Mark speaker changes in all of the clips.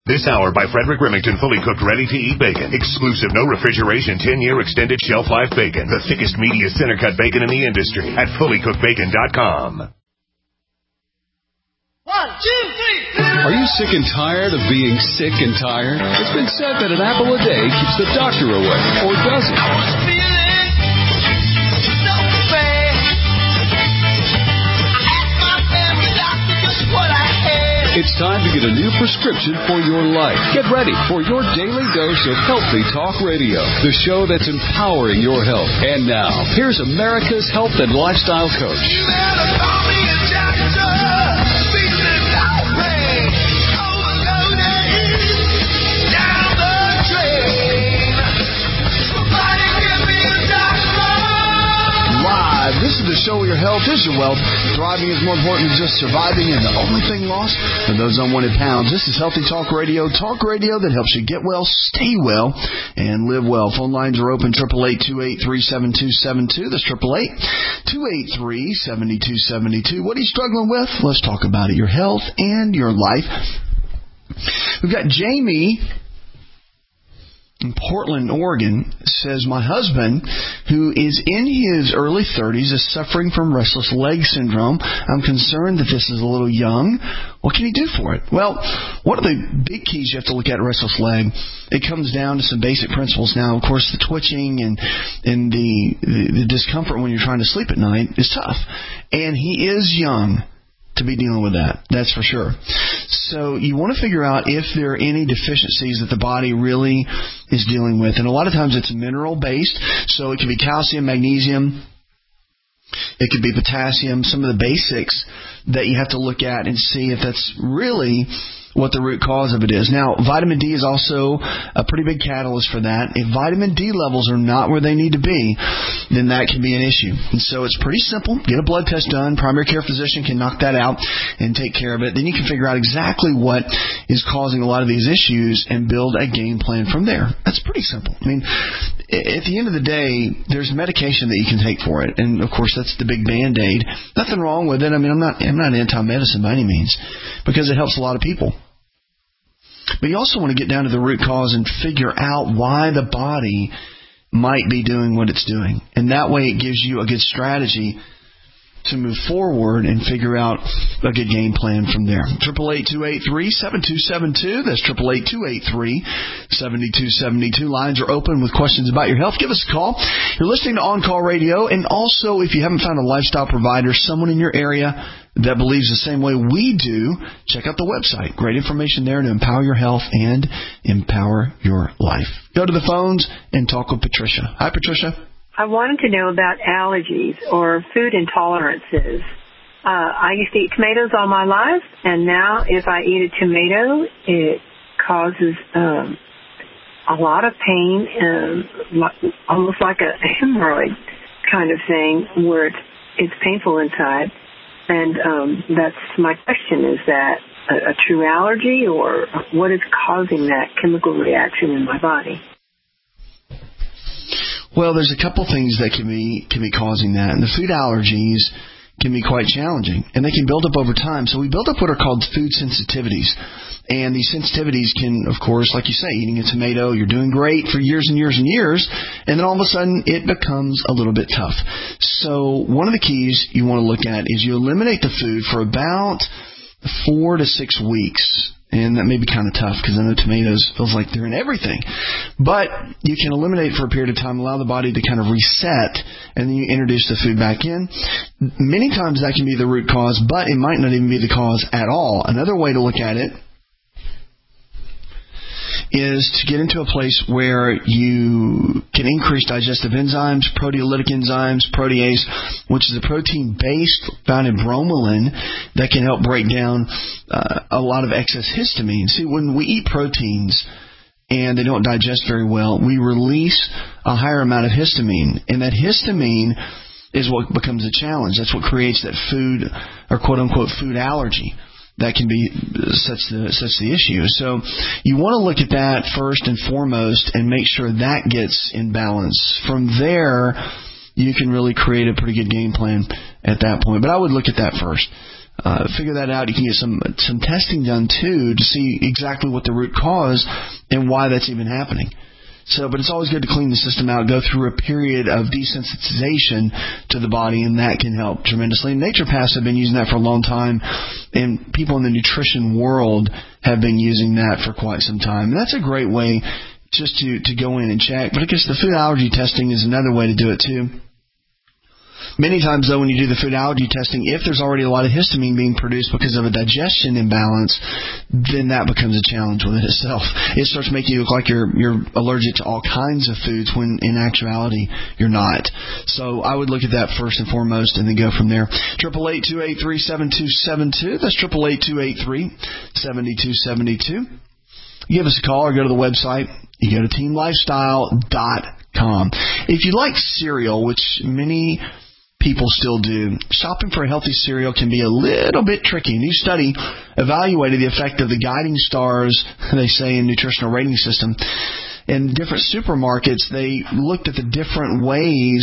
Speaker 1: This hour by Frederick Remington, fully cooked, ready-to-eat bacon. Exclusive, no refrigeration, 10-year extended shelf life bacon. The thickest, meatiest center-cut bacon in the industry at fullycookedbacon.com.
Speaker 2: 1, 2, 3. Are you sick and tired of being sick and tired? It's been said that an apple a day keeps the doctor away, or does it? I was feeling so bad. I asked my family doctor just what I had. It's time to get a new prescription for your life. Get ready for your daily dose of Healthy Talk Radio, the show that's empowering your health. And now, here's America's health and lifestyle coach. You better call me a doctor. Speak to Dr. Overloaded down the drain. Somebody give me a doctor. Live. This is the show where your health is your wealth. Thriving is more important than just surviving, and the only thing lost are those unwanted pounds. This is Healthy Talk Radio that helps you get well, stay well, and live well. Phone lines are open, 888-283-7272. That's 888-283-7272. What are you struggling with? Let's talk about it. Your health and your life. We've got Jamie in Portland, Oregon, says, my husband, who is in his early 30s, is suffering from restless leg syndrome. I'm concerned that this is a little young. What can he do for it? Well, one of the big keys you have to look at restless leg, it comes down to some basic principles. Now, of course, the twitching and the discomfort when you're trying to sleep at night is tough. And he is young to be dealing with that. That's for sure. So you want to figure out if there are any deficiencies that the body really is dealing with. And a lot of times it's mineral-based, so it can be calcium, magnesium, it could be potassium, some of the basics that you have to look at and see if that's really what the root cause of it is. Now, vitamin D is also a pretty big catalyst for that. If vitamin D levels are not where they need to be, then that can be an issue. And so it's pretty simple. Get a blood test done. Primary care physician can knock that out and take care of it. Then you can figure out exactly what is causing a lot of these issues and build a game plan from there. That's pretty simple. I mean, at the end of the day, there's medication that you can take for it. And, of course, that's the big Band-Aid. Nothing wrong with it. I mean, I'm not anti-medicine by any means because it helps a lot of people. But you also want to get down to the root cause and figure out why the body might be doing what it's doing. And that way it gives you a good strategy to move forward and figure out a good game plan from there. 888-283-7272. That's 888-283-7272. Lines are open with questions about your health. Give us a call. You're listening to On Call Radio. And also, if you haven't found a lifestyle provider, someone in your area that believes the same way we do, check out the website. Great information there to empower your health and empower your life. Go to the phones and talk with Patricia. Hi, Patricia.
Speaker 3: I wanted to know about allergies or food intolerances. I used to eat tomatoes all my life, and now if I eat a tomato, it causes a lot of pain, almost like a hemorrhoid kind of thing, where it's painful inside. And that's my question. Is that a true allergy, or what is causing that chemical reaction in my body?
Speaker 4: Well, there's a couple things that can be causing that. And the food allergies can be quite challenging, and they can build up over time. So we build up what are called food sensitivities. And these sensitivities can, of course, like you say, eating a tomato, you're doing great for years and years and years, and then all of a sudden it becomes a little bit tough. So one of the keys you want to look at is you eliminate the food for about 4 to 6 weeks. And that may be kind of tough because I know tomatoes feels like they're in everything. But you can eliminate for a period of time, allow the body to kind of reset, and then you introduce the food back in. Many times that can be the root cause, but it might not even be the cause at all. Another way to look at it is to get into a place where you can increase digestive enzymes, proteolytic enzymes, protease, which is a protein base found in bromelain that can help break down a lot of excess histamine. See, when we eat proteins and they don't digest very well, we release a higher amount of histamine, and that histamine is what becomes a challenge. That's what creates that food, or quote-unquote food allergy. That can be such the issue. So you want to look at that first and foremost and make sure that gets in balance. From there, you can really create a pretty good game plan at that point. But I would look at that first.
Speaker 2: figure that out. You can get some testing done too to see exactly what the root cause and why that's even happening. But it's always good to clean the system out, go through a period of desensitization to the body, and that can help tremendously. And naturopaths have been using that for a long time, and people in the nutrition world have been using that for quite some time. And that's a great way just to go in and check. But I guess the food allergy testing is another way to do it too. Many times, though, when you do the food allergy testing, if there's already a lot of histamine being produced because of a digestion imbalance, then that becomes a challenge within itself. It starts making you look like you're allergic to all kinds of foods when in actuality you're not. So I would look at that first and foremost and then go from there. 888-283-7272. That's 888-283-7272. Give us a call or go to the website. You go to teamlifestyle.com. If you like cereal, which many people still do, shopping for a healthy cereal can be a little bit tricky. A new study evaluated the effect of the guiding stars, they say, in nutritional rating system. In different supermarkets, they looked at the different ways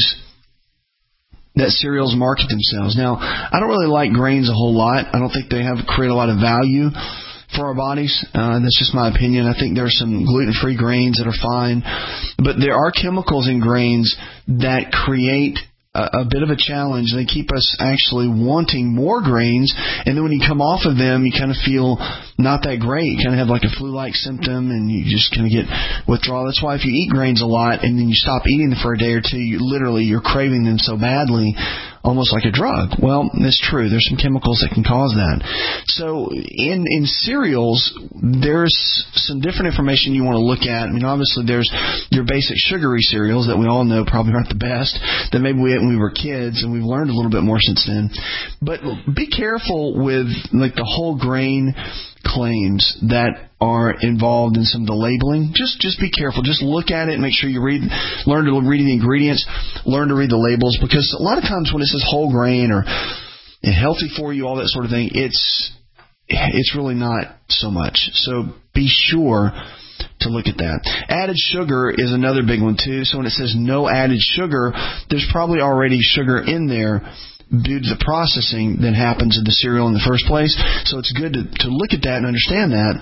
Speaker 2: that cereals market themselves. Now, I don't really like grains a whole lot. I don't think they create a lot of value for our bodies. That's just my opinion. I think there are some gluten-free grains that are fine. But there are chemicals in grains that create a bit of a challenge. They keep us actually wanting more grains, and then when you come off of them, you kind of feel not that great. You kind of have like a flu-like symptom, and you just kind of get withdrawal. That's why if you eat grains a lot and then you stop eating them for a day or two, you're craving them so badly, almost like a drug. Well, that's true. There's some chemicals that can cause that. So in cereals, there's some different information you want to look at. I mean, obviously there's your basic sugary cereals that we all know probably aren't the best, that maybe we ate when we were kids, and we've learned a little bit more since then. But be careful with like the whole grain claims that are involved in some of the labeling. Just be careful. Just look at it and make sure you learn to read the ingredients, learn to read the labels, because a lot of times when it says whole grain or healthy for you, all that sort of thing, it's really not so much. So be sure to look at that. Added sugar is another big one too. So when it says no added sugar, there's probably already sugar in there due to the processing that happens in the cereal in the first place. So it's good to look at that and understand that,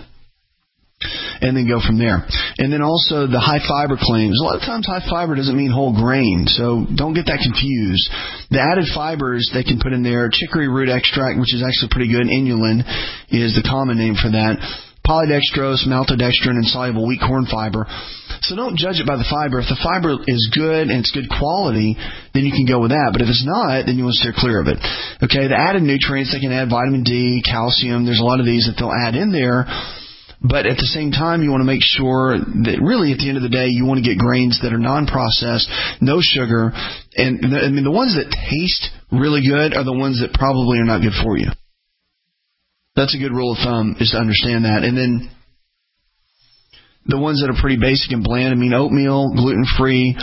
Speaker 2: and then go from there. And then also the high fiber claims. A lot of times high fiber doesn't mean whole grain, so don't get that confused. The added fibers they can put in there, chicory root extract, which is actually pretty good. Inulin is the common name for that. Polydextrose, maltodextrin, and soluble wheat corn fiber. So don't judge it by the fiber. If the fiber is good and it's good quality, then you can go with that. But if it's not, then you want to steer clear of it. Okay, the added nutrients, they can add vitamin D, calcium. There's a lot of these that they'll add in there. But at the same time, you want to make sure that really at the end of the day, you want to get grains that are non-processed, no sugar. And the ones that taste really good are the ones that probably are not good for you. That's a good rule of thumb, is to understand that. And then the ones that are pretty basic and bland, I mean, oatmeal, gluten-free,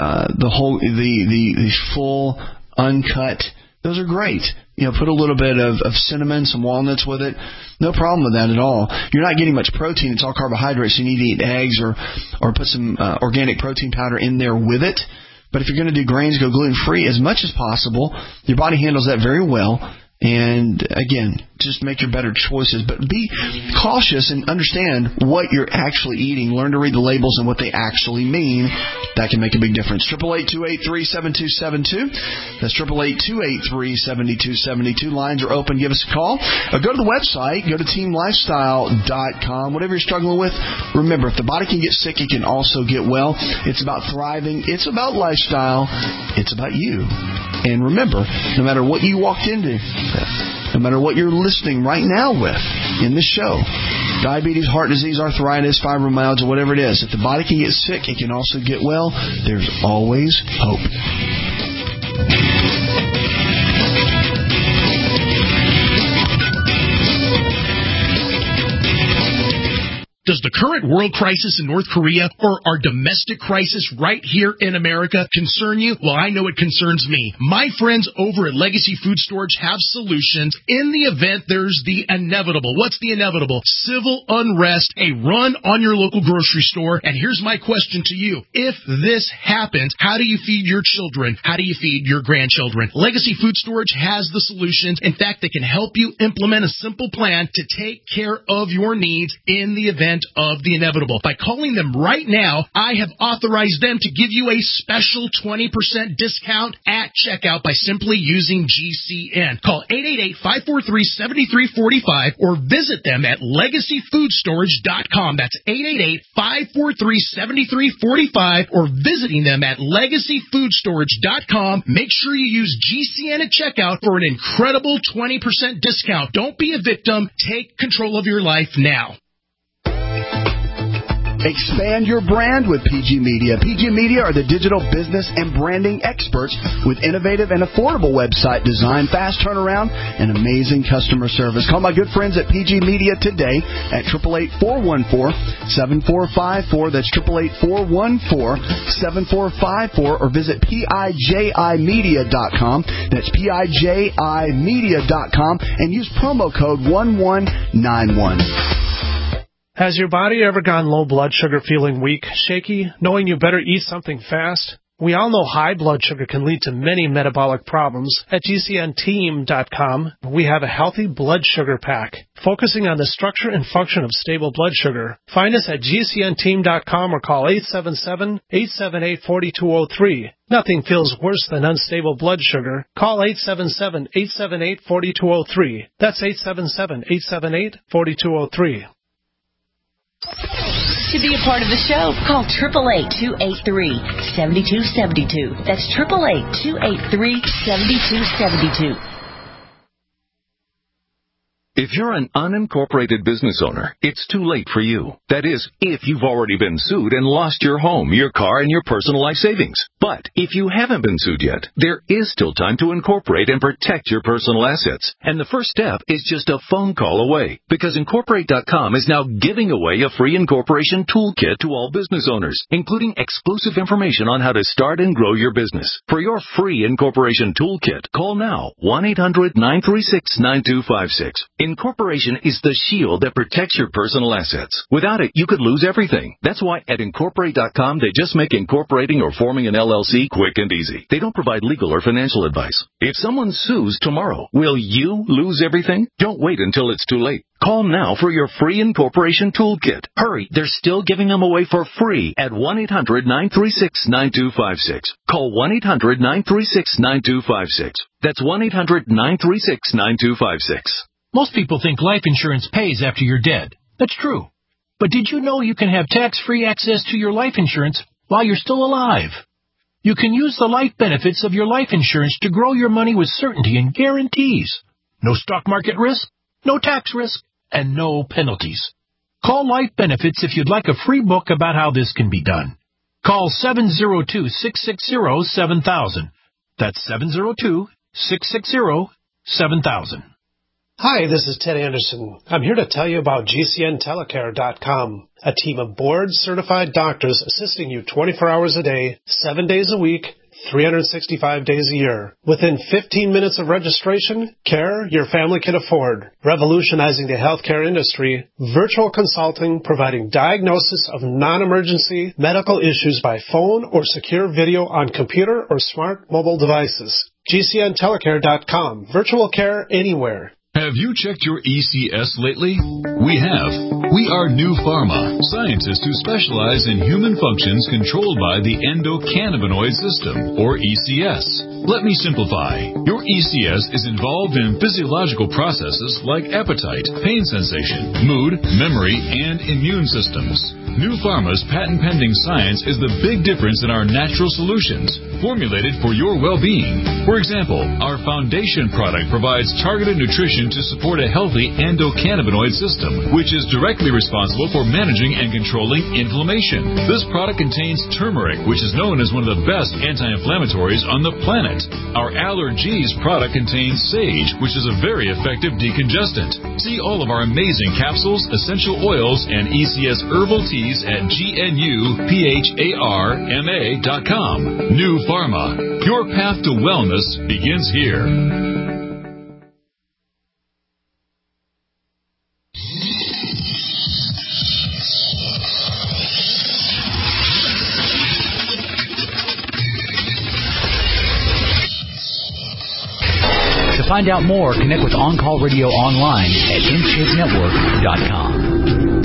Speaker 2: the full, uncut, those are great. You know, put a little bit of cinnamon, some walnuts with it. No problem with that at all. You're not getting much protein. It's all carbohydrates. You need to eat eggs or put some organic protein powder in there with it. But if you're going to do grains, go gluten-free as much as possible. Your body handles that very well. And again, just make your better choices. But be cautious and understand what you're actually eating. Learn to read the labels and what they actually mean. That can make a big difference. 888-283-7272. That's 888-283-7272. Lines are open. Give us a call. Go to the website. Go to teamlifestyle.com. Whatever you're struggling with, remember, if the body can get sick, it can also get well. It's about thriving. It's about lifestyle. It's about you. And remember, no matter what you walked into, no matter what you're listening right now with in this show, diabetes, heart disease, arthritis, fibromyalgia, whatever it is, if the body can get sick, it can also get well. There's always hope.
Speaker 5: Does the current world crisis in North Korea or our domestic crisis right here in America concern you? Well, I know it concerns me. My friends over at Legacy Food Storage have solutions in the event there's the inevitable. What's the inevitable? Civil unrest, a run on your local grocery store. And here's my question to you. If this happens, how do you feed your children? How do you feed your grandchildren? Legacy Food Storage has the solutions. In fact, they can help you implement a simple plan to take care of your needs in the event of the inevitable. By calling them right now, I have authorized them to give you a special 20% discount at checkout by simply using GCN. Call 888-543-7345 or visit them at LegacyFoodStorage.com. That's 888-543-7345 or visiting them at LegacyFoodStorage.com. Make sure you use GCN at checkout for an incredible 20% discount. Don't be a victim. Take control of your life now.
Speaker 2: Expand your brand with PG Media. PG Media are the digital business and branding experts with innovative and affordable website design, fast turnaround, and amazing customer service. Call my good friends at PG Media today at 888-414-7454. That's 888-414-7454. Or visit PIJImedia.com. That's PIJImedia.com and use promo code 1191.
Speaker 6: Has your body ever gone low blood sugar, feeling weak, shaky, knowing you better eat something fast? We all know high blood sugar can lead to many metabolic problems. At GCNteam.com, we have a healthy blood sugar pack, focusing on the structure and function of stable blood sugar. Find us at GCNteam.com or call 877-878-4203. Nothing feels worse than unstable blood sugar. Call 877-878-4203. That's 877-878-4203.
Speaker 7: To be a part of the show, call 888-283-7272. That's 888-283-7272.
Speaker 8: If you're an unincorporated business owner, it's too late for you. That is, if you've already been sued and lost your home, your car, and your personal life savings. But if you haven't been sued yet, there is still time to incorporate and protect your personal assets. And the first step is just a phone call away, because Incorporate.com is now giving away a free incorporation toolkit to all business owners, including exclusive information on how to start and grow your business. For your free incorporation toolkit, call now 1-800-936-9256. Incorporation is the shield that protects your personal assets. Without it, you could lose everything. That's why at Incorporate.com, they just make incorporating or forming an LLC quick and easy. They don't provide legal or financial advice. If someone sues tomorrow, will you lose everything? Don't wait until it's too late. Call now for your free incorporation toolkit. Hurry, they're still giving them away for free at 1-800-936-9256. Call 1-800-936-9256. That's 1-800-936-9256.
Speaker 9: Most people think life insurance pays after you're dead. That's true. But did you know you can have tax-free access to your life insurance while you're still alive? You can use the life benefits of your life insurance to grow your money with certainty and guarantees. No stock market risk, no tax risk, and no penalties. Call Life Benefits if you'd like a free book about how this can be done. Call 702-660-7000. That's 702-660-7000.
Speaker 6: Hi, this is Ted Anderson. I'm here to tell you about GCNtelecare.com, a team of board-certified doctors assisting you 24 hours a day, 7 days a week, 365 days a year. Within 15 minutes of registration, care your family can afford. Revolutionizing the healthcare industry, virtual consulting providing diagnosis of non-emergency medical issues by phone or secure video on computer or smart mobile devices. GCNtelecare.com. Virtual care anywhere.
Speaker 10: Have you checked your ECS lately? We have. We are New Pharma, scientists who specialize in human functions controlled by the endocannabinoid system, or ECS. Let me simplify. Your ECS is involved in physiological processes like appetite, pain sensation, mood, memory, and immune systems. New Pharma's patent-pending science is the big difference in our natural solutions, formulated for your well-being. For example, our foundation product provides targeted nutrition to support a healthy endocannabinoid system, which is directly responsible for managing and controlling inflammation. This product contains turmeric, which is known as one of the best anti-inflammatories on the planet. that. Our Allergies product contains sage, which is a very effective decongestant. See all of our amazing capsules, essential oils, and ECS herbal teas at GNUPHARMA.com. New Pharma. Your path to wellness begins here.
Speaker 11: To find out more, connect with On Call Radio online at InShapeNetwork.com.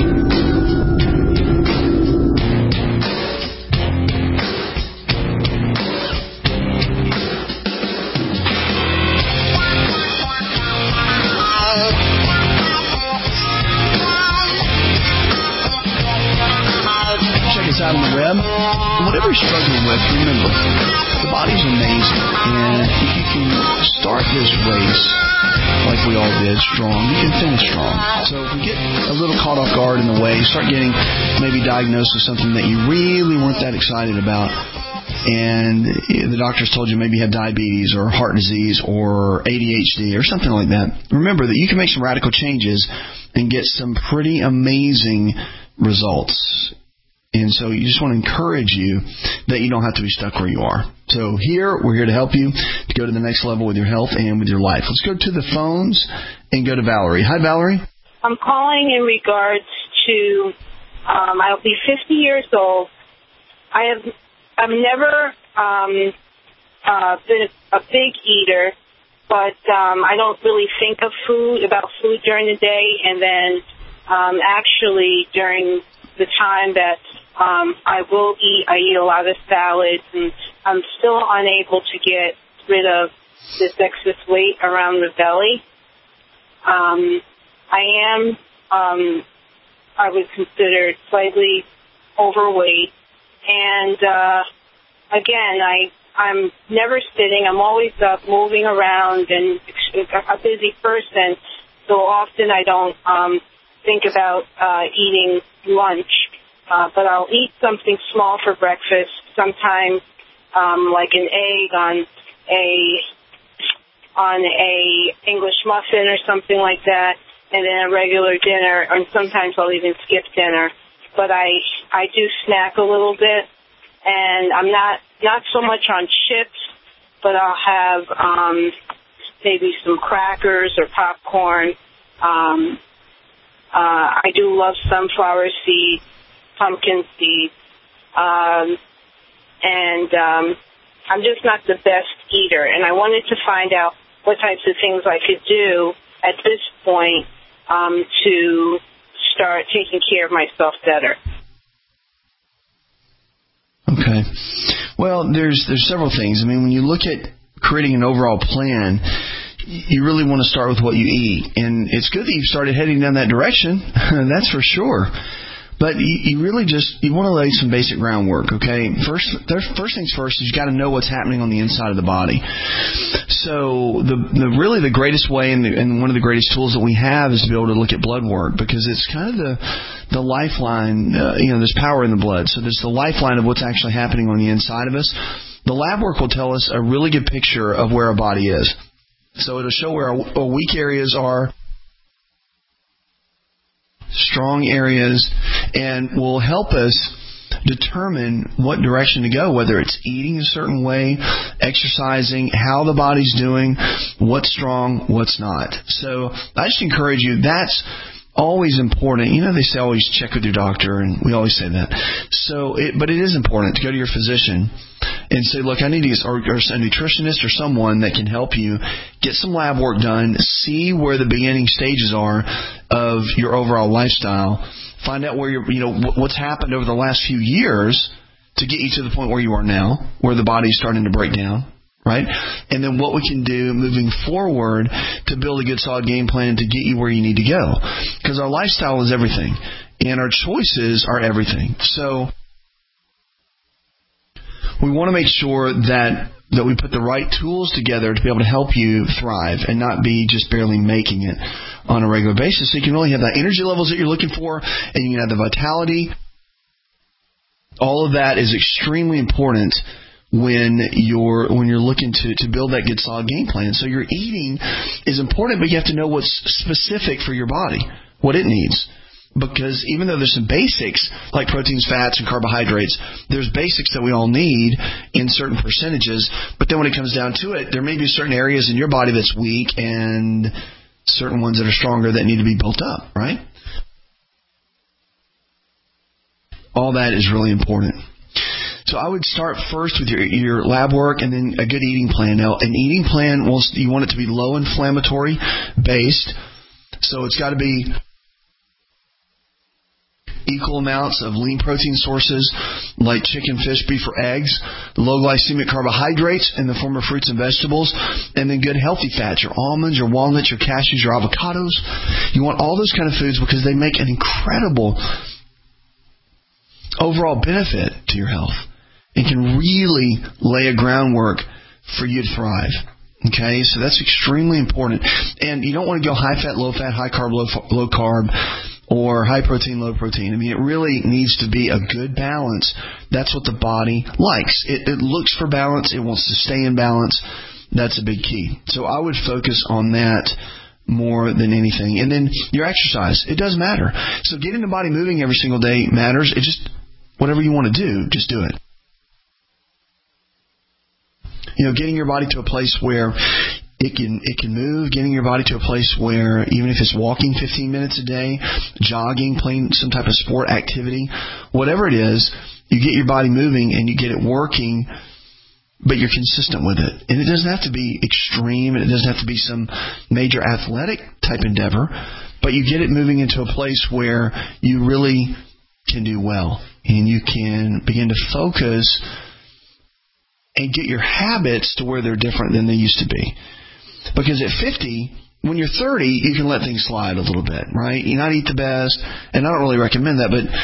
Speaker 2: Check us out on the web. Whatever you're struggling with, remember, the body's amazing, and if you can start this race like we all did, strong, you can finish strong. So if we get a little caught off guard in the way, start getting maybe diagnosed with something that you really weren't that excited about, and the doctors told you maybe you have diabetes or heart disease or ADHD or something like that, remember that you can make some radical changes and get some pretty amazing results. And so you just want to encourage you that you don't have to be stuck where you are. So we're here to help you to go to the next level with your health and with your life. Let's go to the phones and go to Valerie. Hi, Valerie.
Speaker 12: I'm calling in regards to, I'll be 50 years old. I've never been a big eater, but I don't really think about food during the day, and then actually during the time that I will eat, I eat a lot of salads, and I'm still unable to get rid of this excess weight around the belly. I would consider slightly overweight, and again, I'm never sitting. I'm always up, moving around, and a busy person, so often I don't think about eating lunch. But I'll eat something small for breakfast, sometimes like an egg on a English muffin or something like that, and then a regular dinner, and sometimes I'll even skip dinner. But I do snack a little bit, and I'm not so much on chips, but I'll have maybe some crackers or popcorn. I do love sunflower seeds, pumpkin seeds, and I'm just not the best eater. And I wanted to find out what types of things I could do at this point to start taking care of myself better.
Speaker 2: Okay. Well, there's several things. I mean, when you look at creating an overall plan, you really want to start with what you eat. And it's good that you've started heading down that direction. That's for sure. But you really you want to lay some basic groundwork, okay? First things first is you got to know what's happening on the inside of the body. So the greatest way and one of the greatest tools that we have is to be able to look at blood work, because it's kind of the lifeline. There's power in the blood, so there's the lifeline of what's actually happening on the inside of us. The lab work will tell us a really good picture of where our body is. So it'll show where our weak areas are, strong areas, and will help us determine what direction to go, whether it's eating a certain way, exercising, how the body's doing, what's strong, what's not. So I just encourage you, that's always important. They say always check with your doctor, and we always say that. But it is important to go to your physician and say, look, I need to get or a nutritionist or someone that can help you get some lab work done, see where the beginning stages are of your overall lifestyle, find out where what's happened over the last few years to get you to the point where you are now, where the body's starting to break down. Right? And then what we can do moving forward to build a good solid game plan to get you where you need to go. Because our lifestyle is everything, and our choices are everything. So we want to make sure that we put the right tools together to be able to help you thrive and not be just barely making it on a regular basis. So you can really have the energy levels that you're looking for, and you can have the vitality. All of that is extremely important when you're looking to build that good solid game plan. So your eating is important, but you have to know what's specific for your body, what it needs. Because even though there's some basics like proteins, fats, and carbohydrates, there's basics that we all need in certain percentages. But then when it comes down to it, there may be certain areas in your body that's weak and certain ones that are stronger that need to be built up, right? All that is really important. So I would start first with your lab work and then a good eating plan. Now, an eating plan, you want it to be low inflammatory based. So it's got to be equal amounts of lean protein sources like chicken, fish, beef, or eggs, low glycemic carbohydrates in the form of fruits and vegetables, and then good healthy fats, your almonds, your walnuts, your cashews, your avocados. You want all those kind of foods because they make an incredible overall benefit to your health and can really lay a groundwork for you to thrive. Okay, so that's extremely important. And you don't want to go high fat, low fat, high carb, low carb, or high protein, low protein. I mean, it really needs to be a good balance. That's what the body likes. It looks for balance. It wants to stay in balance. That's a big key. So I would focus on that more than anything. And then your exercise. It does matter. So getting the body moving every single day matters. It just, whatever you want to do, just do it. Getting your body to a place where it can move, getting your body to a place where even if it's walking 15 minutes a day, jogging, playing some type of sport activity, whatever it is, you get your body moving and you get it working, but you're consistent with it. And it doesn't have to be extreme, and it doesn't have to be some major athletic type endeavor, but you get it moving into a place where you really can do well and you can begin to focus and get your habits to where they're different than they used to be. Because at 50, when you're 30, you can let things slide a little bit, right? You not eat the best, and I don't really recommend that, but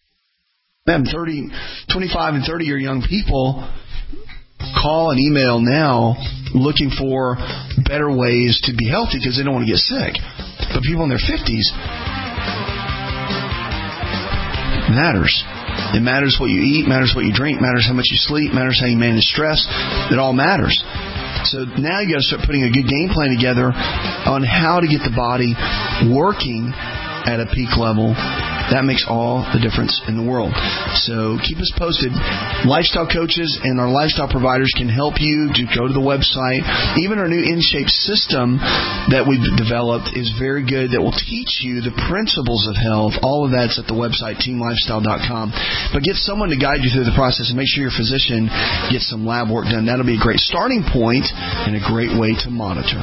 Speaker 2: 25 and 30-year young people call and email now looking for better ways to be healthy because they don't want to get sick. But people in their 50s, it matters. It matters what you eat, matters what you drink, matters how much you sleep, matters how you manage stress. It all matters. So now you got to start putting a good game plan together on how to get the body working at a peak level. That makes all the difference in the world. So keep us posted. Lifestyle coaches and our lifestyle providers can help you to go to the website. Even our new InShape system that we've developed is very good, that will teach you the principles of health. All of that's at the website, teamlifestyle.com. But get someone to guide you through the process and make sure your physician gets some lab work done. That'll be a great starting point and a great way to monitor.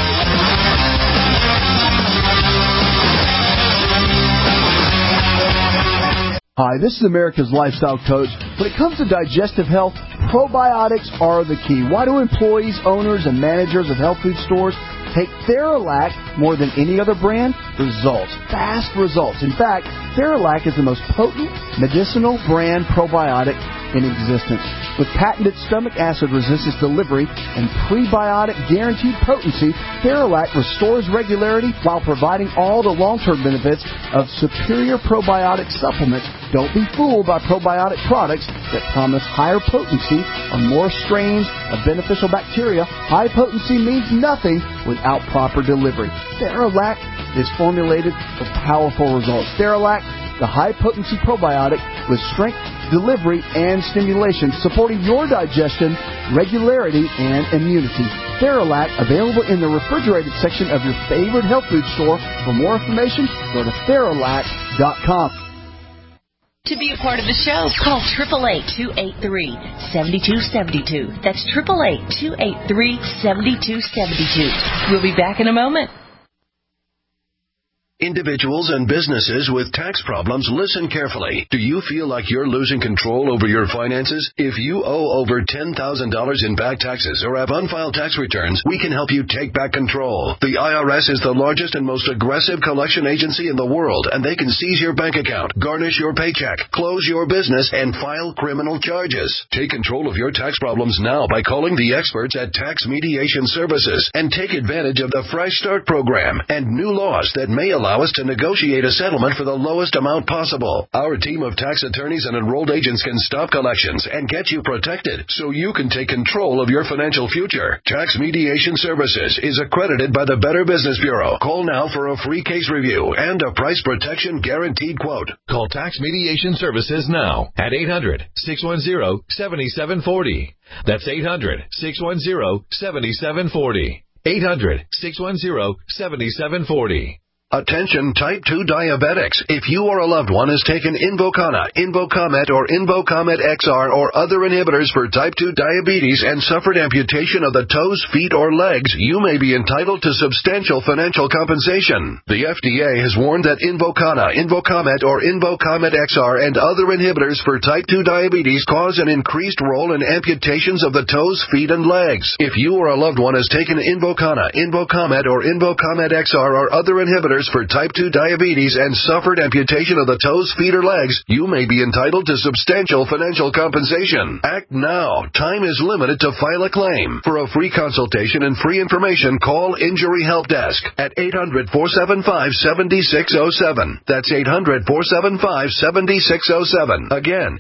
Speaker 2: Hi, this is America's Lifestyle Coach. When it comes to digestive health, probiotics are the key. Why do employees, owners, and managers of health food stores take Theralac more than any other brand? Results. Fast results. In fact, Theralac is the most potent medicinal brand probiotic in existence. With patented stomach acid resistance delivery and prebiotic guaranteed potency, Theralac restores regularity while providing all the long-term benefits of superior probiotic supplements. Don't be fooled by probiotic products that promise higher potency or more strains of beneficial bacteria. High potency means nothing without proper delivery. Theralac is formulated for powerful results. Theralac, the high-potency probiotic with strength, delivery, and stimulation, supporting your digestion, regularity, and immunity. Theralac, available in the refrigerated section of your favorite health food store. For more information, go to Theralac.com.
Speaker 7: To be a part of the show, call 888-283-7272. That's 888-283-7272. We'll be back in a moment.
Speaker 13: Individuals and businesses with tax problems, listen carefully. Do you feel like you're losing control over your finances? If you owe over $10,000 in back taxes or have unfiled tax returns, we can help you take back control. The IRS is the largest and most aggressive collection agency in the world, and they can seize your bank account, garnish your paycheck, close your business, and file criminal charges. Take control of your tax problems now by calling the experts at Tax Mediation Services and take advantage of the Fresh Start program and new laws that may allow allow us to negotiate a settlement for the lowest amount possible. Our team of tax attorneys and enrolled agents can stop collections and get you protected so you can take control of your financial future. Tax Mediation Services is accredited by the Better Business Bureau. Call now for a free case review and a price protection guaranteed quote.
Speaker 14: Call Tax Mediation Services now at 800-610-7740. That's 800-610-7740. 800-610-7740.
Speaker 13: Attention type 2 diabetics. If you or a loved one has taken Invokana, Invocomet, or Invocomet XR or other inhibitors for type 2 diabetes and suffered amputation of the toes, feet, or legs, you may be entitled to substantial financial compensation. The FDA has warned that Invokana, Invocomet, or Invocomet XR and other inhibitors for type 2 diabetes cause an increased role in amputations of the toes, feet, and legs. If you or a loved one has taken Invokana, Invocomet, or Invocomet XR or other inhibitors for type 2 diabetes and suffered amputation of the toes, feet, or legs, you may be entitled to substantial financial compensation. Act now. Time is limited to file a claim. For a free consultation and free information, call Injury Help Desk at 800-475-7607. That's 800-475-7607. Again,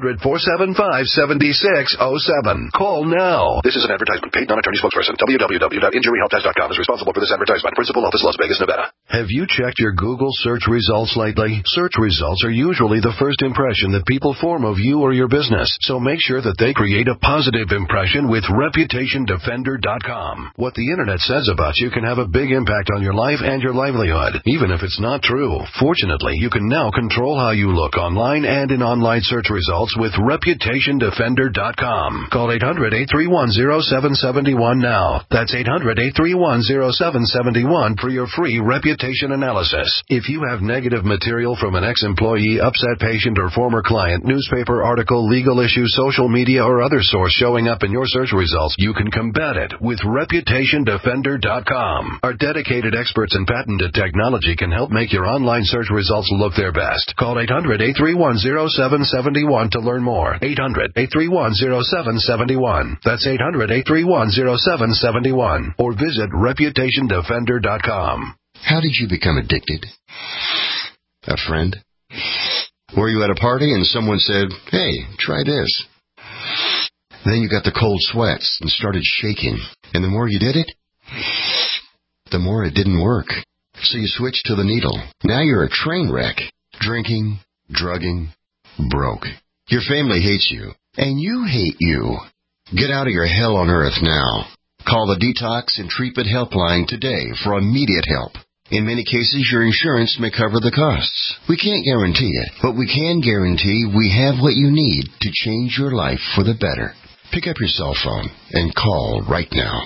Speaker 13: 800-475-7607. Call now. This is an advertisement paid non-attorney spokesperson. www.injuryhelpdesk.com is responsible for this advertisement. Principal office, Las Vegas, Nevada. Have you checked your Google search results lately? Search results are usually the first impression that people form of you or your business, so make sure that they create a positive impression with ReputationDefender.com. What the internet says about you can have a big impact on your life and your livelihood, even if it's not true. Fortunately, you can now control how you look online and in online search results with ReputationDefender.com. Call 800-831-0771 now. That's 800-831-0771 for your free reputation analysis. If you have negative material from an ex-employee, upset patient, or former client, newspaper article, legal issue, social media, or other source showing up in your search results, you can combat it with ReputationDefender.com. Our dedicated experts in patented technology can help make your online search results look their best. Call 800-831-0771 to learn more. 800-831-0771. That's 800-831-0771. Or visit ReputationDefender.com.
Speaker 15: How did you become addicted? A friend? Were you at a party and someone said, "Hey, try this"? Then you got the cold sweats and started shaking. And the more you did it, the more it didn't work. So you switched to the needle. Now you're a train wreck. Drinking, drugging, broke. Your family hates you, and you hate you. Get out of your hell on earth now. Call the Detox and Treatment Helpline today for immediate help. In many cases, your insurance may cover the costs. We can't guarantee it, but we can guarantee we have what you need to change your life for the better. Pick up your cell phone and call right now.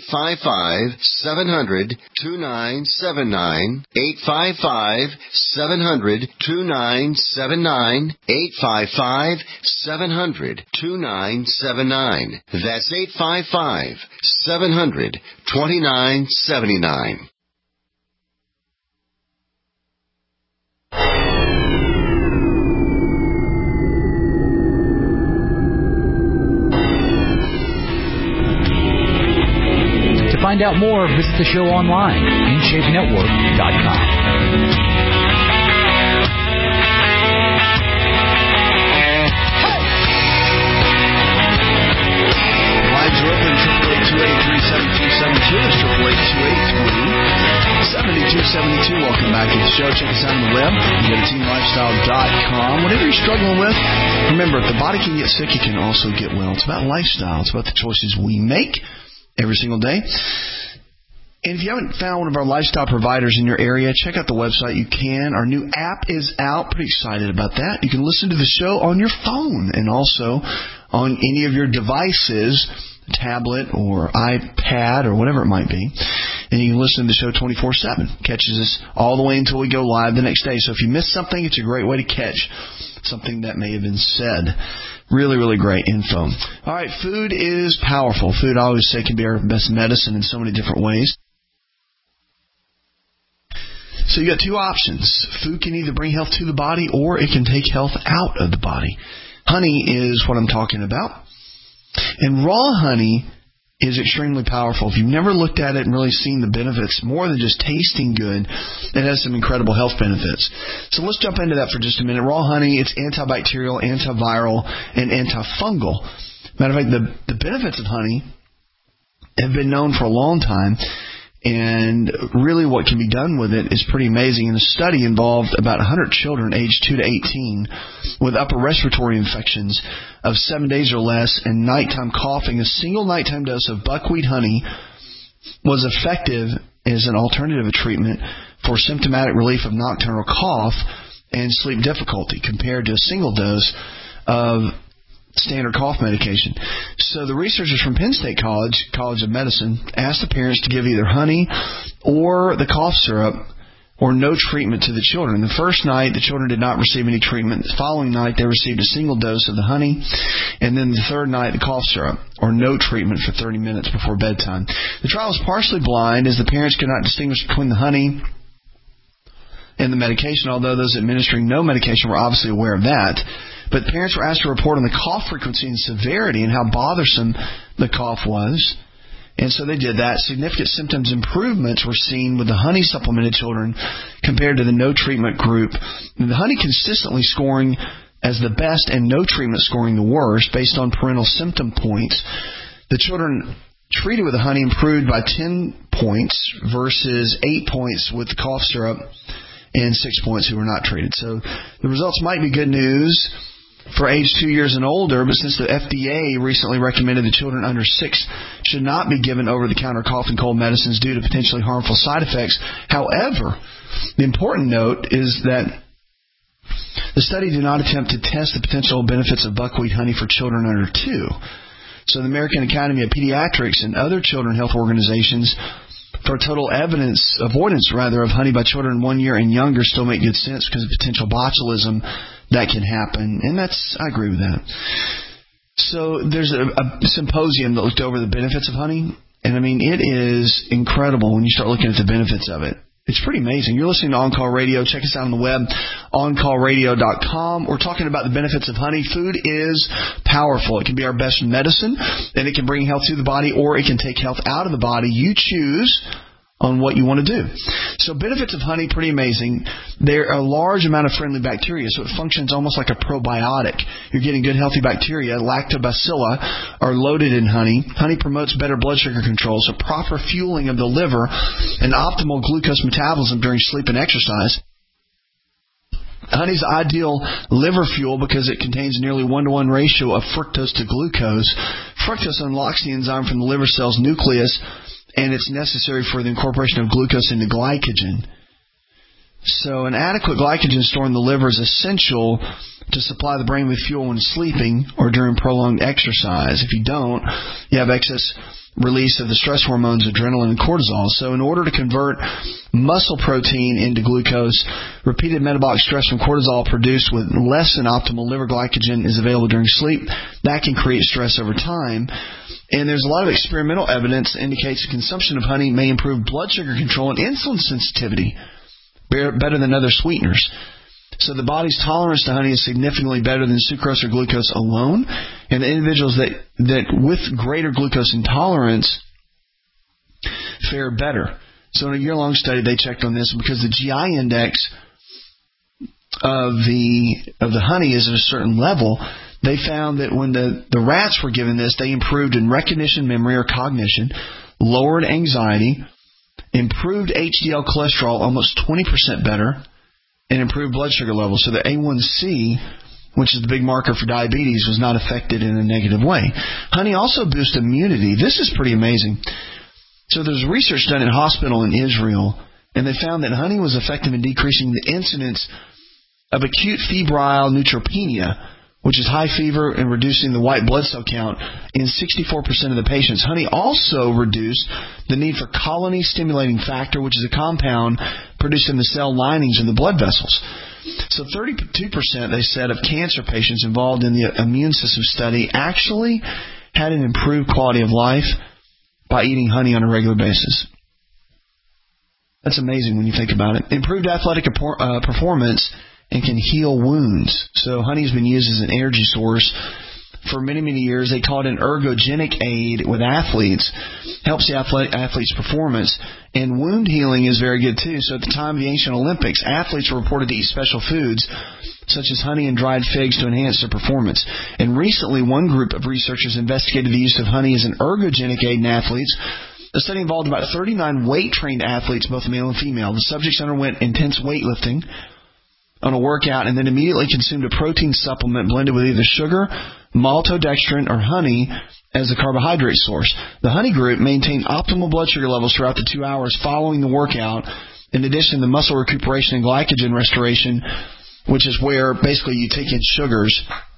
Speaker 15: 855-700-2979. 855-700-2979. 855-700-2979. That's 855-700-2979.
Speaker 11: To find out more, visit the show online, InShapeNetwork.com.
Speaker 2: Lines are open, 888-283-7272. It's 888-283-7272. Welcome back to the show. Check us out on the web. You go to TeamLifestyle.com. Whatever you're struggling with, remember, if the body can get sick, it can also get well. It's about lifestyle. It's about the choices we make every single day. And if you haven't found one of our lifestyle providers in your area, check out the website. You can. Our new app is out. Pretty excited about that. You can listen to the show on your phone and also on any of your devices, tablet or iPad or whatever it might be. And you can listen to the show 24/7. Catches us all the way until we go live the next day. So if you miss something, it's a great way to catch something that may have been said. Really, really great info. All right, food is powerful. Food, I always say, can be our best medicine in so many different ways. So you got two options. Food can either bring health to the body or it can take health out of the body. Honey is what I'm talking about. And raw honey is extremely powerful. If you've never looked at it and really seen the benefits, more than just tasting good, it has some incredible health benefits. So let's jump into that for just a minute. Raw honey, it's antibacterial, antiviral, and antifungal. Matter of fact, the benefits of honey have been known for a long time, and really what can be done with it is pretty amazing. And a study involved about 100 children aged 2 to 18 with upper respiratory infections of 7 days or less and nighttime coughing. A single nighttime dose of buckwheat honey was effective as an alternative treatment for symptomatic relief of nocturnal cough and sleep difficulty compared to a single dose of standard cough medication. So the researchers from Penn State College of Medicine, asked the parents to give either honey or the cough syrup or no treatment to the children. The first night, the children did not receive any treatment. The following night, they received a single dose of the honey, and then the third night, the cough syrup, or no treatment for 30 minutes before bedtime. The trial was partially blind, as the parents could not distinguish between the honey and the medication, although those administering no medication were obviously aware of that. But parents were asked to report on the cough frequency and severity and how bothersome the cough was. And so they did that. Significant symptoms improvements were seen with the honey supplemented children compared to the no treatment group. And the honey consistently scoring as the best and no treatment scoring the worst based on parental symptom points. The children treated with the honey improved by 10 points versus 8 points with the cough syrup and 6 points who were not treated. So the results might be good news for age 2 years and older, but since the FDA recently recommended that children under 6 should not be given over-the-counter cough and cold medicines due to potentially harmful side effects. However, the important note is that the study did not attempt to test the potential benefits of buckwheat honey for children under 2. So the American Academy of Pediatrics and other children health organizations for total avoidance of honey by children 1 year and younger still make good sense because of potential botulism that can happen. And I agree with that. So there's a symposium that looked over the benefits of honey. And I mean, it is incredible when you start looking at the benefits of it. It's pretty amazing. You're listening to On Call Radio. Check us out on the web, oncallradio.com. We're talking about the benefits of honey. Food is powerful. It can be our best medicine, and it can bring health to the body, or it can take health out of the body. You choose on what you want to do. So benefits of honey, pretty amazing. There are a large amount of friendly bacteria, so it functions almost like a probiotic. You're getting good, healthy bacteria. Lactobacilli are loaded in honey. Honey promotes better blood sugar control, so proper fueling of the liver and optimal glucose metabolism during sleep and exercise. Honey's ideal liver fuel because it contains nearly 1-to-1 ratio of fructose to glucose. Fructose unlocks the enzyme from the liver cell's nucleus, and it's necessary for the incorporation of glucose into glycogen. So an adequate glycogen store in the liver is essential to supply the brain with fuel when sleeping or during prolonged exercise. If you don't, you have excess release of the stress hormones adrenaline and cortisol. So in order to convert muscle protein into glucose, repeated metabolic stress from cortisol produced with less than optimal liver glycogen is available during sleep. That can create stress over time. And there's a lot of experimental evidence that indicates the consumption of honey may improve blood sugar control and insulin sensitivity better than other sweeteners. So the body's tolerance to honey is significantly better than sucrose or glucose alone. And the individuals that with greater glucose intolerance fare better. So in a year-long study, they checked on this because the GI index of the honey is at a certain level. They found that when the rats were given this, they improved in recognition, memory, or cognition, lowered anxiety, improved HDL cholesterol almost 20% better, and improved blood sugar levels. So the A1C, which is the big marker for diabetes, was not affected in a negative way. Honey also boosts immunity. This is pretty amazing. So there's research done in a hospital in Israel, and they found that honey was effective in decreasing the incidence of acute febrile neutropenia, which is high fever, and reducing the white blood cell count in 64% of the patients. Honey also reduced the need for colony-stimulating factor, which is a compound produced in the cell linings in the blood vessels. So 32%, they said, of cancer patients involved in the immune system study actually had an improved quality of life by eating honey on a regular basis. That's amazing when you think about it. Improved athletic performance and can heal wounds. So honey has been used as an energy source for many, many years. They call it an ergogenic aid with athletes. Helps the athlete's performance. And wound healing is very good, too. So at the time of the ancient Olympics, athletes were reported to eat special foods, such as honey and dried figs, to enhance their performance. And recently, one group of researchers investigated the use of honey as an ergogenic aid in athletes. The study involved about 39 weight-trained athletes, both male and female. The subjects underwent intense weightlifting on a workout and then immediately consumed a protein supplement blended with either sugar, maltodextrin, or honey as a carbohydrate source. The honey group maintained optimal blood sugar levels throughout the 2 hours following the workout. In addition, the muscle recuperation and glycogen restoration, which is where basically you take in sugars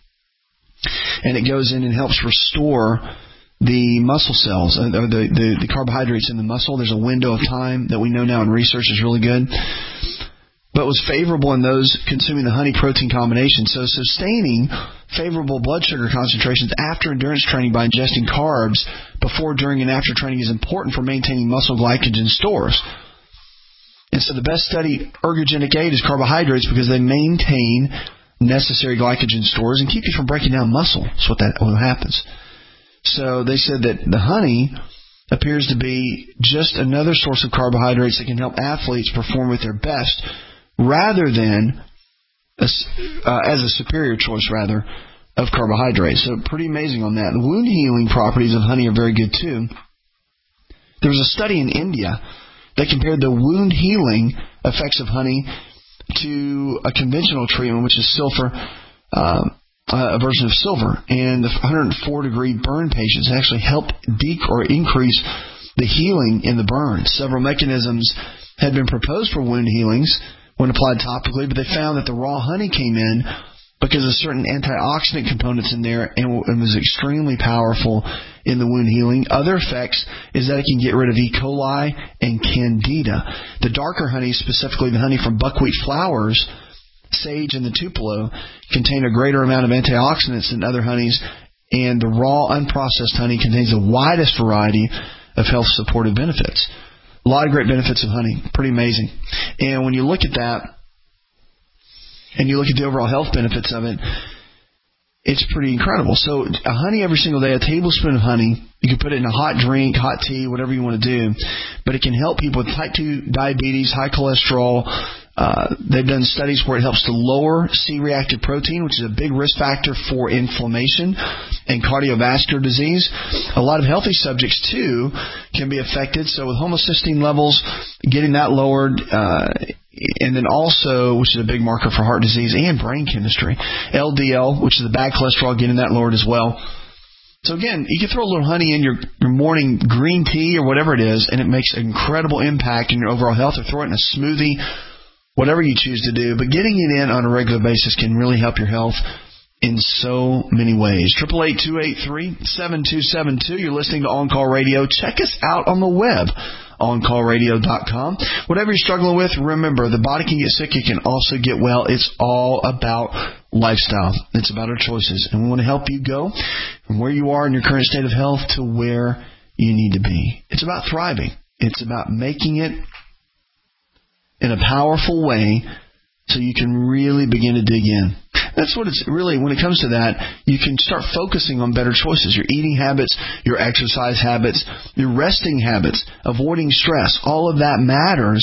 Speaker 2: and it goes in and helps restore the muscle cells, or the carbohydrates in the muscle. There's a window of time that we know now in research is really good, but was favorable in those consuming the honey protein combination. So sustaining favorable blood sugar concentrations after endurance training by ingesting carbs before, during, and after training is important for maintaining muscle glycogen stores. And so the best studied ergogenic aid is carbohydrates because they maintain necessary glycogen stores and keep you from breaking down muscle. That's what happens. So they said that the honey appears to be just another source of carbohydrates that can help athletes perform at their best, rather than as a superior choice, rather, of carbohydrates. So pretty amazing on that. The wound healing properties of honey are very good too. There was a study in India that compared the wound healing effects of honey to a conventional treatment, which is silver, a version of silver, and the 104-degree burn patients actually helped increase the healing in the burn. Several mechanisms had been proposed for wound healings when applied topically, but they found that the raw honey came in because of certain antioxidant components in there and was extremely powerful in the wound healing. Other effects is that it can get rid of E. coli and candida. The darker honey, specifically the honey from buckwheat flowers, sage, and the tupelo, contain a greater amount of antioxidants than other honeys, and the raw, unprocessed honey contains the widest variety of health-supportive benefits. A lot of great benefits of honey. Pretty amazing. And when you look at that, and you look at the overall health benefits of it, it's pretty incredible. So a honey every single day, a tablespoon of honey, you can put it in a hot drink, hot tea, whatever you want to do, but it can help people with type 2 diabetes, high cholesterol. They've done studies where it helps to lower C-reactive protein, which is a big risk factor for inflammation and cardiovascular disease. A lot of healthy subjects, too, can be affected. So with homocysteine levels, getting that lowered, and then also, which is a big marker for heart disease and brain chemistry, LDL, which is the bad cholesterol, getting that lowered as well. So again, you can throw a little honey in your morning green tea or whatever it is, and it makes an incredible impact in your overall health, or throw it in a smoothie, whatever you choose to do. But getting it in on a regular basis can really help your health in so many ways. 888-283-7272. You're listening to On Call Radio. Check us out on the web, OnCallRadio.com. Whatever you're struggling with, remember, the body can get sick. It can also get well. It's all about lifestyle. It's about our choices. And we want to help you go from where you are in your current state of health to where you need to be. It's about thriving. It's about making it in a powerful way so you can really begin to dig in. That's what it's really, when it comes to that, you can start focusing on better choices. Your eating habits, your exercise habits, your resting habits, avoiding stress. All of that matters.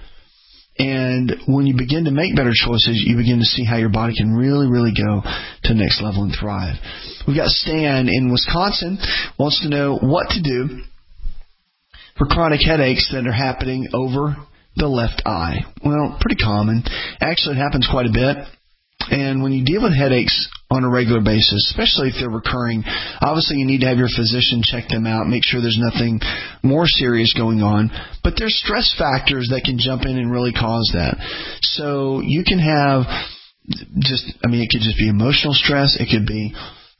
Speaker 2: And when you begin to make better choices, you begin to see how your body can really, really go to the next level and thrive. We've got Stan in Wisconsin, wants to know what to do for chronic headaches that are happening over the left eye. Well, pretty common. Actually, it happens quite a bit. And when you deal with headaches on a regular basis, especially if they're recurring, obviously you need to have your physician check them out, make sure there's nothing more serious going on. But there's stress factors that can jump in and really cause that. So you can have it could just be emotional stress. It could be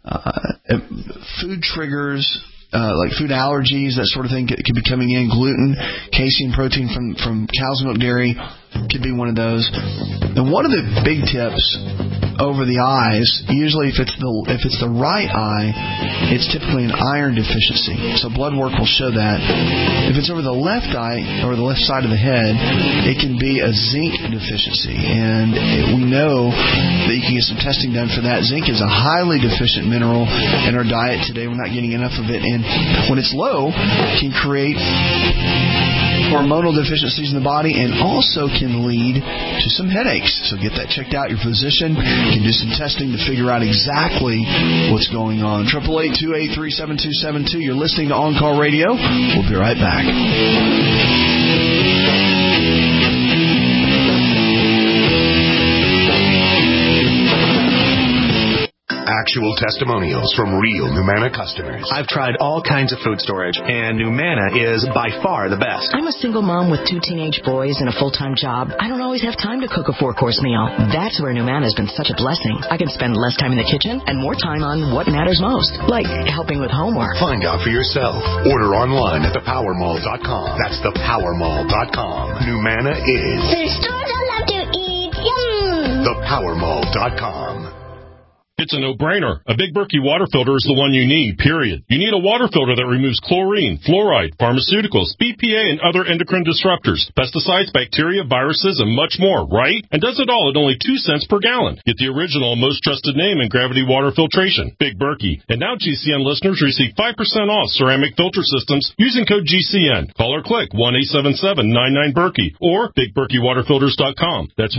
Speaker 2: food triggers, like food allergies, that sort of thing could be coming in, gluten, casein, protein from cow's milk dairy, could be one of those. And one of the big tips over the eyes, usually if it's the right eye, it's typically an iron deficiency. So blood work will show that. If it's over the left eye or the left side of the head, it can be a zinc deficiency. And we know that you can get some testing done for that. Zinc is a highly deficient mineral in our diet today. We're not getting enough of it. And when it's low, it can create hormonal deficiencies in the body and also can lead to some headaches. So get that checked out. Your physician can do some testing to figure out exactly what's going on. 888-283-7272. You're listening to On Call Radio. We'll be right back.
Speaker 1: Actual testimonials from real Numanna customers.
Speaker 16: I've tried all kinds of food storage, and Numanna is by far the best.
Speaker 17: I'm a single mom with 2 teenage boys and a full-time job. I don't always have time to cook a 4-course meal. That's where Numanna has been such a blessing. I can spend less time in the kitchen and more time on what matters most, like helping with homework.
Speaker 1: Find out for yourself. Order online at thepowermall.com. That's thepowermall.com. Numanna is
Speaker 18: the store I love to eat. Yum!
Speaker 1: Thepowermall.com.
Speaker 19: It's a no-brainer. A Big Berkey water filter is the one you need, period. You need a water filter that removes chlorine, fluoride, pharmaceuticals, BPA, and other endocrine disruptors, pesticides, bacteria, viruses, and much more, right? And does it all at only 2 cents per gallon. Get the original, most trusted name in gravity water filtration, Big Berkey. And now GCN listeners receive 5% off ceramic filter systems using code GCN. Call or click 1-877-99-BERKEY or BigBerkeyWaterFilters.com. That's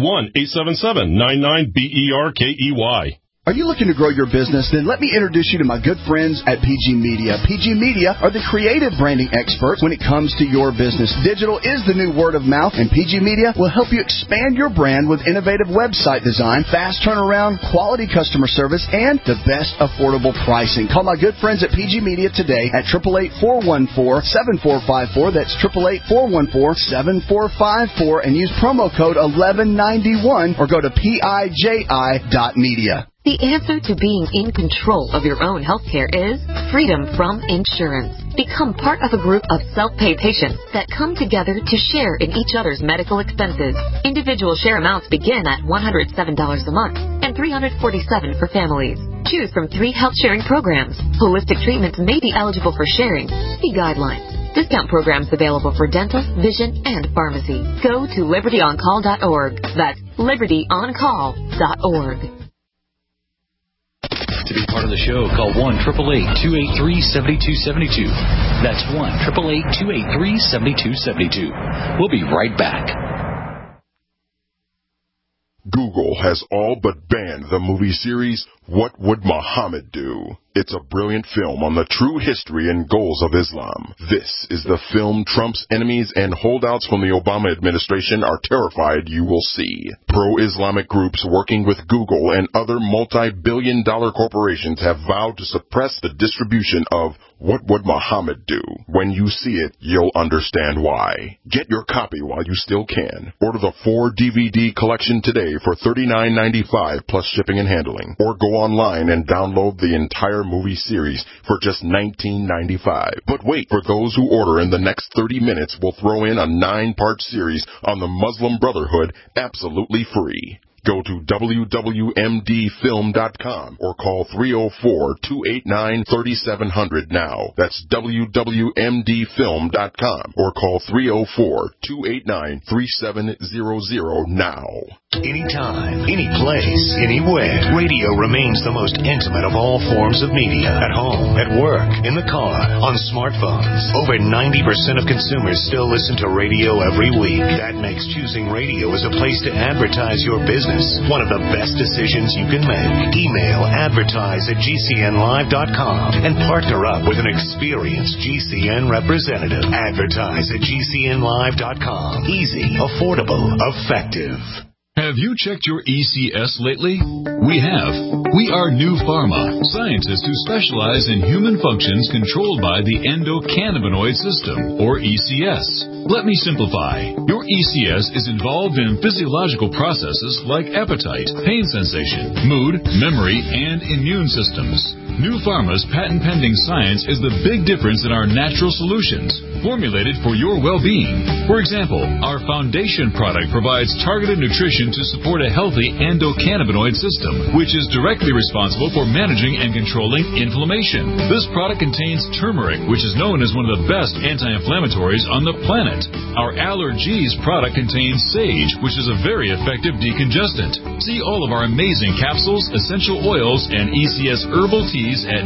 Speaker 19: 1-877-99-BERKEY.
Speaker 20: Are you looking to grow your business? Then let me introduce you to my good friends at PG Media. PG Media are the creative branding experts when it comes to your business. Digital is the new word of mouth, and PG Media will help you expand your brand with innovative website design, fast turnaround, quality customer service, and the best affordable pricing. Call my good friends at PG Media today at 888-414-7454. That's 888-414-7454, and use promo code 1191 or go to PIJI.media.
Speaker 21: The answer to being in control of your own healthcare is freedom from insurance. Become part of a group of self-pay patients that come together to share in each other's medical expenses. Individual share amounts begin at $107 a month and $347 for families. Choose from 3 health-sharing programs. Holistic treatments may be eligible for sharing. See guidelines. Discount programs available for dental, vision, and pharmacy. Go to libertyoncall.org. That's libertyoncall.org.
Speaker 11: To be part of the show, call 1-888-283-7272. That's 1-888-283-7272. We'll be right back.
Speaker 22: Google has all but banned the movie series What Would Muhammad Do? It's a brilliant film on the true history and goals of Islam. This is the film Trump's enemies and holdouts from the Obama administration are terrified you will see. Pro-Islamic groups working with Google and other multi-billion-dollar corporations have vowed to suppress the distribution of What Would Muhammad Do? When you see it, you'll understand why. Get your copy while you still can. Order the 4-DVD collection today for $39.95 plus shipping and handling. Or go online and download the entire movie series for just $19.95. But wait, for those who order in the next 30 minutes, we'll throw in a 9-part series on the Muslim Brotherhood absolutely free. Go to wwmdfilm.com or call 304-289-3700 now. That's wwmdfilm.com or call 304-289-3700 now.
Speaker 1: Anytime, any place, anywhere. Radio remains the most intimate of all forms of media. At home, at work, in the car, on smartphones. Over 90% of consumers still listen to radio every week. That makes choosing radio as a place to advertise your business one of the best decisions you can make. Email advertise@gcnlive.com and partner up with an experienced GCN representative. Advertise@gcnlive.com. Easy, affordable, effective.
Speaker 10: Have you checked your ECS lately? We have. We are New Pharma, scientists who specialize in human functions controlled by the endocannabinoid system, or ECS. Let me simplify. Your ECS is involved in physiological processes like appetite, pain sensation, mood, memory, and immune systems. New Pharma's patent-pending science is the big difference in our natural solutions, formulated for your well-being. For example, our Foundation product provides targeted nutrition to support a healthy endocannabinoid system, which is directly responsible for managing and controlling inflammation. This product contains turmeric, which is known as one of the best anti-inflammatories on the planet. Our Allergies product contains sage, which is a very effective decongestant. See all of our amazing capsules, essential oils, and ECS herbal teas at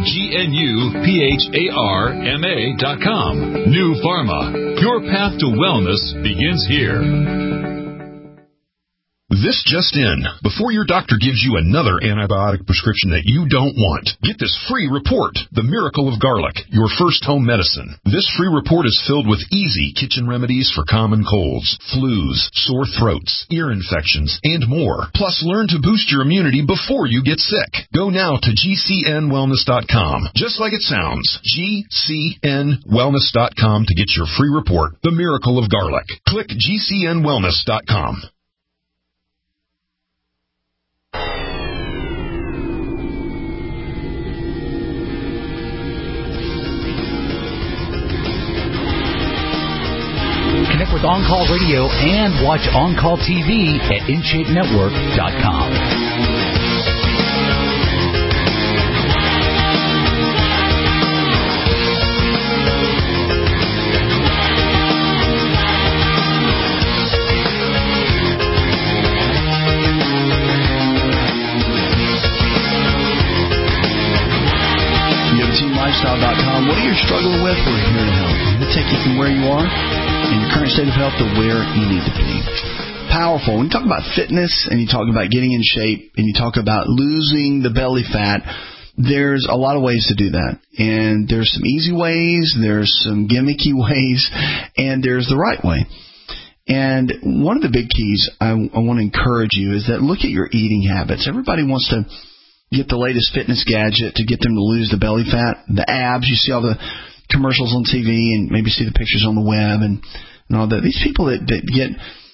Speaker 10: GNUPHARMA.com. New Pharma. Your path to wellness begins here.
Speaker 3: This just in. Before your doctor gives you another antibiotic prescription that you don't want, get this free report, The Miracle of Garlic, your first home medicine. This free report is filled with easy kitchen remedies for common colds, flus, sore throats, ear infections, and more. Plus, learn to boost your immunity before you get sick. Go now to GCNwellness.com, just like it sounds, GCNwellness.com to get your free report, The Miracle of Garlic. Click GCNwellness.com.
Speaker 11: Connect with On Call Radio and watch On Call TV at InShapeNetwork.com.
Speaker 2: YogaTeamLifestyle.com. What are you struggling with? We're here to help. We're going to take you from where you are in your current state of health to where you need to be. Powerful. When you talk about fitness and you talk about getting in shape and you talk about losing the belly fat, there's a lot of ways to do that. And there's some easy ways, there's some gimmicky ways, and there's the right way. And one of the big keys I want to encourage you is that look at your eating habits. Everybody wants to get the latest fitness gadget to get them to lose the belly fat, the abs. You see all the commercials on TV and maybe see the pictures on the web and all that. These people that get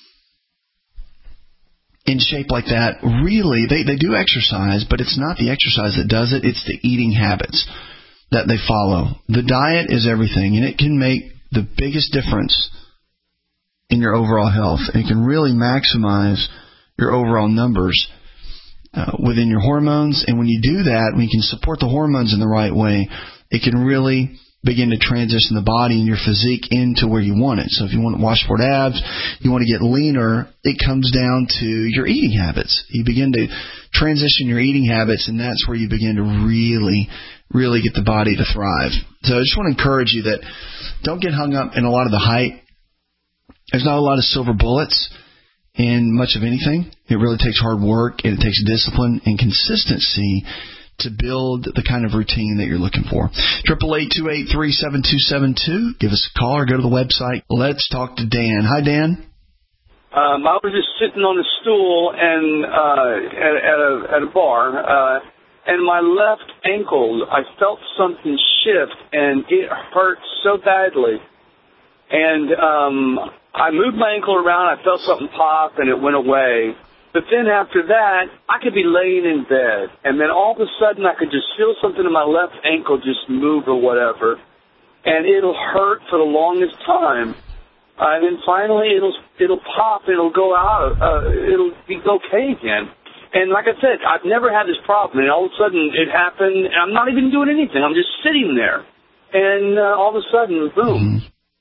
Speaker 2: in shape like that, really, they do exercise, but it's not the exercise that does it. It's the eating habits that they follow. The diet is everything, and it can make the biggest difference in your overall health. It can really maximize your overall numbers within your hormones. And when you do that, when you can support the hormones in the right way, it can really begin to transition the body and your physique into where you want it. So if you want washboard abs, you want to get leaner, it comes down to your eating habits. You begin to transition your eating habits, and that's where you begin to really, really get the body to thrive. So I just want to encourage you that don't get hung up in a lot of the hype. There's not a lot of silver bullets in much of anything. It really takes hard work, and it takes discipline and consistency to build the kind of routine that you're looking for. 888-283-7272. Give us a call or go to the website. Let's talk to Dan. Hi, Dan.
Speaker 4: I was just sitting on a stool and at a bar, and my left ankle, I felt something shift, and it hurt so badly. And I moved my ankle around, I felt something pop, and it went away. But then after that, I could be laying in bed, and then all of a sudden I could just feel something in my left ankle just move or whatever, and it'll hurt for the longest time. And then finally it'll pop, it'll go out, it'll be okay again. And like I said, I've never had this problem, and all of a sudden it happened, and I'm not even doing anything. I'm just sitting there, and all of a sudden, boom.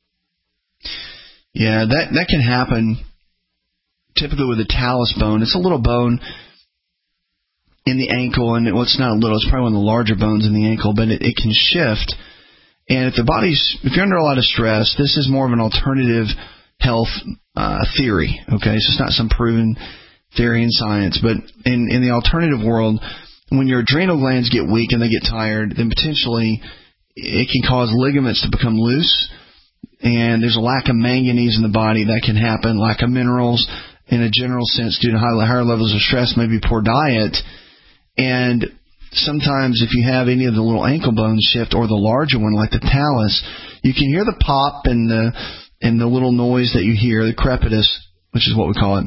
Speaker 2: Yeah, that can happen. Typically with the talus bone, it's a little bone in the ankle, and it's not little, it's probably one of the larger bones in the ankle, but it can shift. And if you're under a lot of stress, this is more of an alternative health theory, okay? So it's not some proven theory in science, but in the alternative world, when your adrenal glands get weak and they get tired, then potentially it can cause ligaments to become loose, and there's a lack of manganese in the body that can happen, lack of minerals, in a general sense, due to higher levels of stress, maybe poor diet. And sometimes if you have any of the little ankle bones shift or the larger one like the talus, you can hear the pop and and the little noise that you hear, the crepitus, which is what we call it.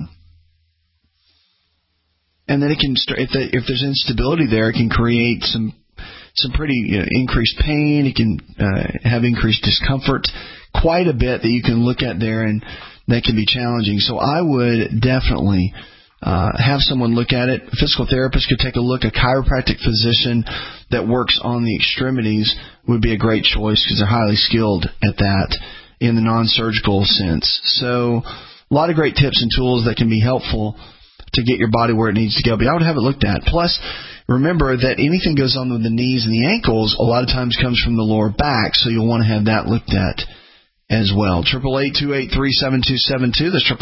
Speaker 2: And then it can, if there's instability there, it can create some pretty increased pain. It can have increased discomfort, quite a bit that you can look at there, and that can be challenging. So I would definitely have someone look at it. A physical therapist could take a look. A chiropractic physician that works on the extremities would be a great choice because they're highly skilled at that in the non-surgical sense. So a lot of great tips and tools that can be helpful to get your body where it needs to go. But I would have it looked at. Plus, remember that anything goes on with the knees and the ankles a lot of times comes from the lower back, so you'll want to have that looked at as well. 888-283-7272. That's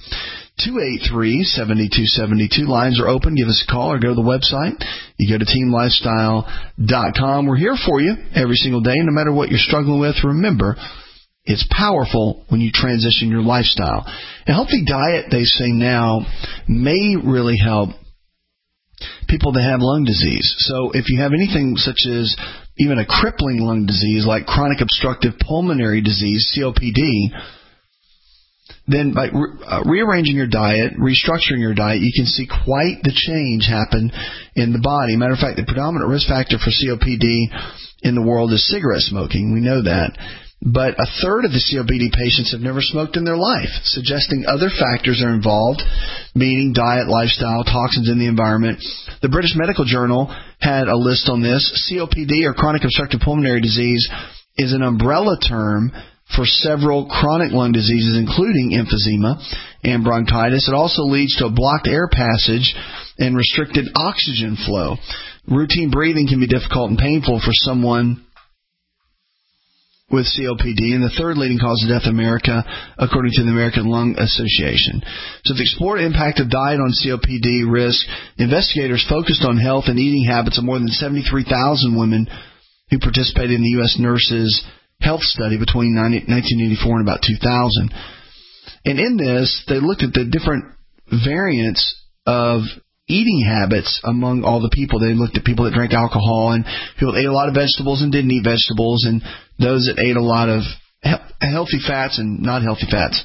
Speaker 2: 888-283-7272. Lines are open. Give us a call or go to the website. You go to teamlifestyle.com. We're here for you every single day, no matter what you're struggling with. Remember, it's powerful when you transition your lifestyle. A healthy diet, they say now, may really help people that have lung disease. So if you have anything such as even a crippling lung disease like chronic obstructive pulmonary disease, COPD, then by rearranging your diet, restructuring your diet, you can see quite the change happen in the body. Matter of fact, the predominant risk factor for COPD in the world is cigarette smoking. We know that. But a third of the COPD patients have never smoked in their life, suggesting other factors are involved, meaning diet, lifestyle, toxins in the environment. The British Medical Journal had a list on this. COPD, or chronic obstructive pulmonary disease, is an umbrella term for several chronic lung diseases, including emphysema and bronchitis. It also leads to a blocked air passage and restricted oxygen flow. Routine breathing can be difficult and painful for someone with COPD, and the third leading cause of death in America, according to the American Lung Association. So to explore the impact of diet on COPD risk, investigators focused on health and eating habits of more than 73,000 women who participated in the U.S. Nurses Health Study between 1984 and about 2000. And in this, they looked at the different variants of eating habits among all the people. They looked at people that drank alcohol and people that ate a lot of vegetables and didn't eat vegetables, and those that ate a lot of healthy fats and not healthy fats.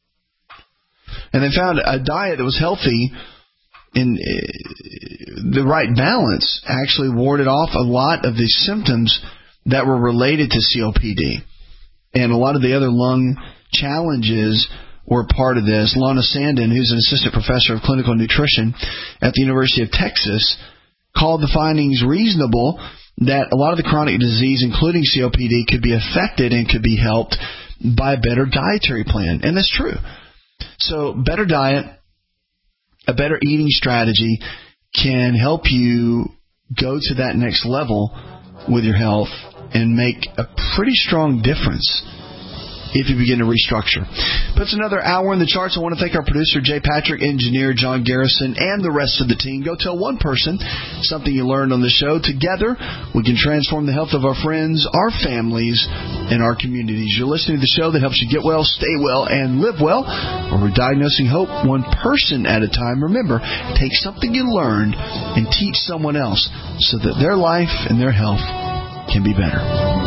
Speaker 2: And they found a diet that was healthy in the right balance actually warded off a lot of the symptoms that were related to COPD. And a lot of the other lung challenges were part of this. Lana Sandin, who's an assistant professor of clinical nutrition at the University of Texas, called the findings reasonable that a lot of the chronic disease, including COPD, could be affected and could be helped by a better dietary plan. And that's true. So better diet, a better eating strategy can help you go to that next level with your health and make a pretty strong difference if you begin to restructure. Puts another hour in the charts. I want to thank our producer, Jay Patrick, engineer John Garrison, and the rest of the team. Go tell one person something you learned on the show. Together, we can transform the health of our friends, our families, and our communities. You're listening to the show that helps you get well, stay well, and live well. Where we're diagnosing hope one person at a time. Remember, take something you learned and teach someone else so that their life and their health can be better.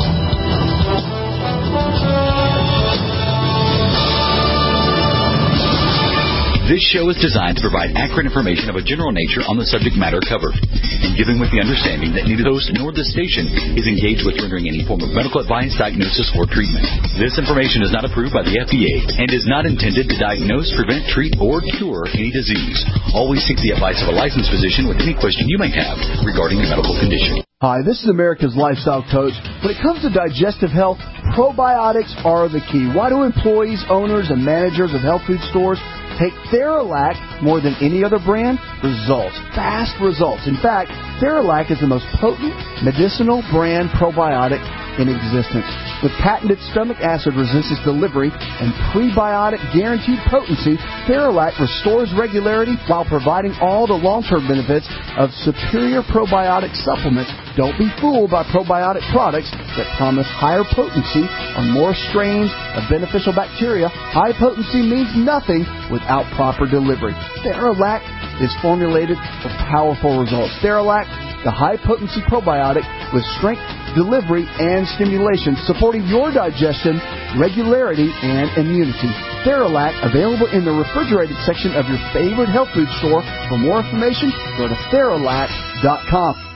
Speaker 11: This show is designed to provide accurate information of a general nature on the subject matter covered, and given with the understanding that neither the host nor the station is engaged with rendering any form of medical advice, diagnosis, or treatment. This information is not approved by the FDA and is not intended to diagnose, prevent, treat, or cure any disease. Always seek the advice of a licensed physician with any question you may have regarding a medical condition.
Speaker 20: Hi, this is America's Lifestyle Coach. When it comes to digestive health, probiotics are the key. Why do employees, owners, and managers of health food stores take Theralac more than any other brand? Results. Fast results. In fact, Theralac is the most potent medicinal brand probiotic in existence. With patented stomach acid resistance delivery and prebiotic guaranteed potency, Theralac restores regularity while providing all the long-term benefits of superior probiotic supplements. Don't be fooled by probiotic products that promise higher potency or more strains of beneficial bacteria. High potency means nothing without proper delivery. Theralac is formulated for powerful results. Theralac, the high-potency probiotic with strength, delivery, and stimulation, supporting your digestion regularity, and immunity. Theralac, available in the refrigerated section of your favorite health food store. For more information, go to Theralac.com.